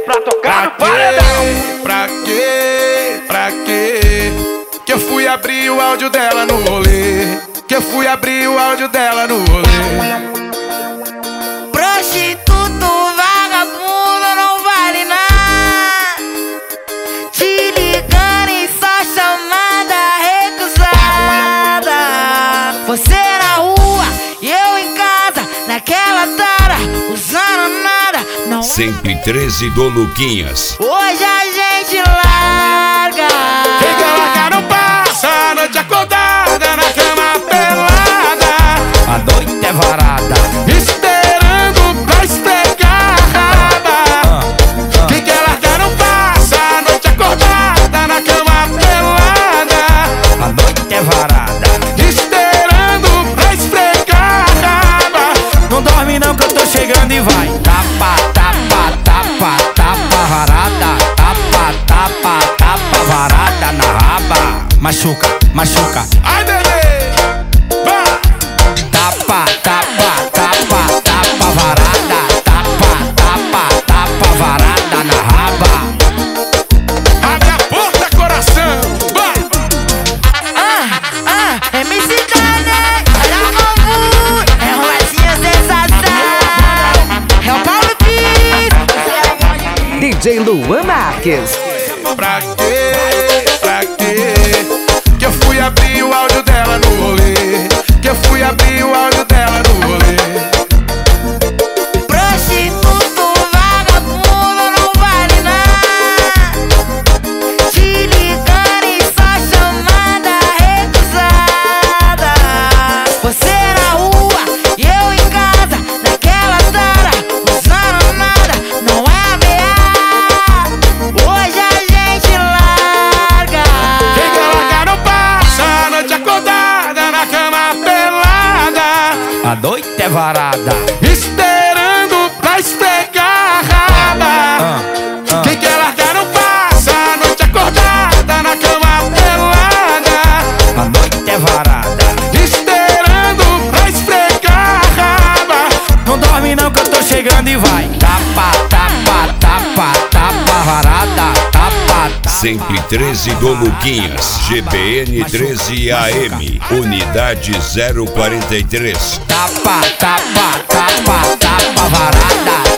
pra tocar no paredão. Pra quê? Que eu fui abrir o áudio dela no rolê. Que eu fui abrir o áudio dela no rolê. Prostituto, vagabundo, não vale nada. Te ligando e só chamada recusada. Você na rua e eu em casa, naquela tara, usando nada. Não Sempre 13 do Luquinhas. Hoje a gente larga. Quem quer largar não passa a noite acordada na cama pelada. A noite é varada, Esperando pra esfregar a raba. Quem quer largar não passa a noite acordada na cama pelada. a noite é varada. Esperando pra esfregar a raba. Não dorme não que eu tô chegando e vai. Tapa, tapa, tapa, tapa varada. Tapa, tapa, tapa varada na raba. Machuca, machuca. Ai, bebê, vai. Tapa, tapa, tapa, tapa varada. Tapa, tapa, tapa varada na raba. Abre a porta, coração, vai. MC Dane, olha o bambu, é Roletinha sensação. É o Paulo Pires. DJ Luan Marques. Pra quê? Que eu fui abrir o áudio dela no rolê. Que eu fui abrir o áudio dela no rolê. Prostituto, vagabundo, não vale nada. Te ligando e só chamada recusada. Você na rua e eu em casa, naquela tara, usando nada, não é ameaça. Hoje a gente larga. Quem quer largar não passa a noite acordada na cama pelada. A noite é varada. Esperando pra esfregar a raba. Quem quer largar não passa a noite acordada na cama pelada. A noite é varada. Esperando pra esfregar a raba. Não dorme não que eu tô chegando e vai. Tapa, tapa, tapa, tapa varada. Tapa, tapa. Sempre 13 do Luquinhas. GBN 13 AM. Unidade 043. Tapa, tapa, tapa, tapa varada.